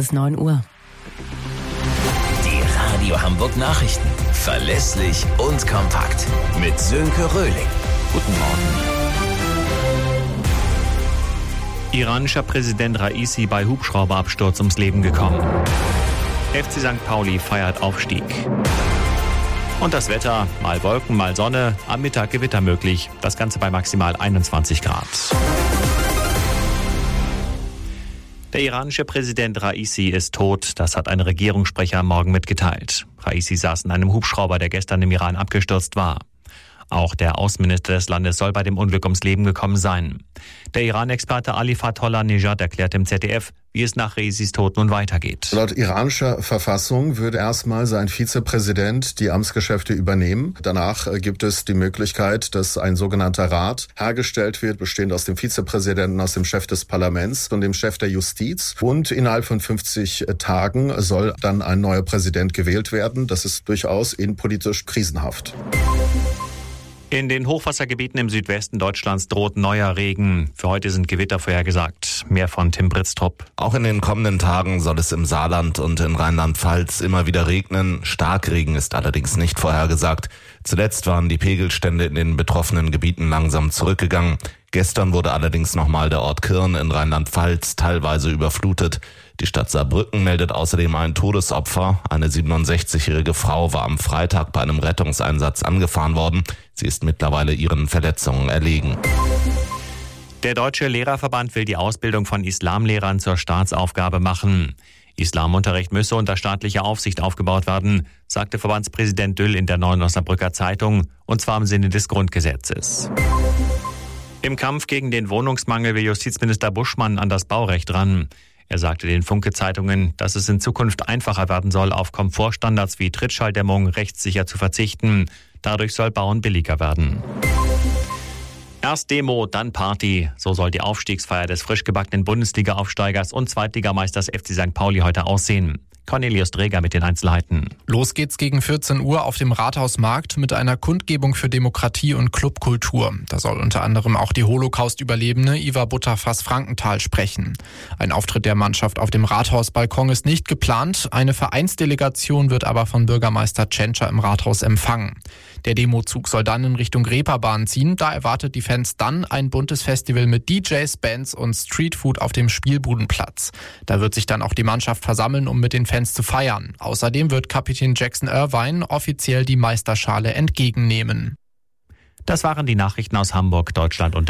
ist 9 Uhr. Die Radio Hamburg Nachrichten. Verlässlich und kompakt. Mit Sönke Röhling. Guten Morgen. Iranischer Präsident Raisi bei Hubschrauberabsturz ums Leben gekommen. FC St. Pauli feiert Aufstieg. Und das Wetter, mal Wolken, mal Sonne, am Mittag Gewitter möglich. Das Ganze bei maximal 21 Grad. Der iranische Präsident Raisi ist tot, das hat ein Regierungssprecher am Morgen mitgeteilt. Raisi saß in einem Hubschrauber, der gestern im Iran abgestürzt war. Auch der Außenminister des Landes soll bei dem Unglück ums Leben gekommen sein. Der Iran-Experte Ali Fathollah-Nejad erklärt im ZDF, wie es nach Raisis Tod nun weitergeht. Laut iranischer Verfassung würde erstmal sein Vizepräsident die Amtsgeschäfte übernehmen. Danach gibt es die Möglichkeit, dass ein sogenannter Rat hergestellt wird, bestehend aus dem Vizepräsidenten, aus dem Chef des Parlaments und dem Chef der Justiz. Und innerhalb von 50 Tagen soll dann ein neuer Präsident gewählt werden. Das ist durchaus innenpolitisch krisenhaft. In den Hochwassergebieten im Südwesten Deutschlands droht neuer Regen. Für heute sind Gewitter vorhergesagt. Mehr von Tim Britztrup. Auch in den kommenden Tagen soll es im Saarland und in Rheinland-Pfalz immer wieder regnen. Starkregen ist allerdings nicht vorhergesagt. Zuletzt waren die Pegelstände in den betroffenen Gebieten langsam zurückgegangen. Gestern wurde allerdings nochmal der Ort Kirn in Rheinland-Pfalz teilweise überflutet. Die Stadt Saarbrücken meldet außerdem ein Todesopfer. Eine 67-jährige Frau war am Freitag bei einem Rettungseinsatz angefahren worden. Sie ist mittlerweile ihren Verletzungen erlegen. Der Deutsche Lehrerverband will die Ausbildung von Islamlehrern zur Staatsaufgabe machen. Islamunterricht müsse unter staatlicher Aufsicht aufgebaut werden, sagte Verbandspräsident Düll in der Neuen Osnabrücker Zeitung, und zwar im Sinne des Grundgesetzes. Im Kampf gegen den Wohnungsmangel will Justizminister Buschmann an das Baurecht ran. Er sagte den Funke-Zeitungen, dass es in Zukunft einfacher werden soll, auf Komfortstandards wie Trittschalldämmung rechtssicher zu verzichten. Dadurch soll Bauen billiger werden. Erst Demo, dann Party. So soll die Aufstiegsfeier des frisch gebackenen Bundesliga-Aufsteigers und Zweitligameisters FC St. Pauli heute aussehen. Cornelius Dreger mit den Einzelheiten. Los geht's gegen 14 Uhr auf dem Rathausmarkt mit einer Kundgebung für Demokratie und Clubkultur. Da soll unter anderem auch die Holocaust-Überlebende Iva Butterfass-Frankenthal sprechen. Ein Auftritt der Mannschaft auf dem Rathausbalkon ist nicht geplant. Eine Vereinsdelegation wird aber von Bürgermeister Tschentscher im Rathaus empfangen. Der Demozug soll dann in Richtung Reeperbahn ziehen. Da erwartet die Fans dann ein buntes Festival mit DJs, Bands und Streetfood auf dem Spielbudenplatz. Da wird sich dann auch die Mannschaft versammeln, um mit den Fans zu feiern. Außerdem wird Kapitän Jackson Irvine offiziell die Meisterschale entgegennehmen. Das waren die Nachrichten aus Hamburg, Deutschland und der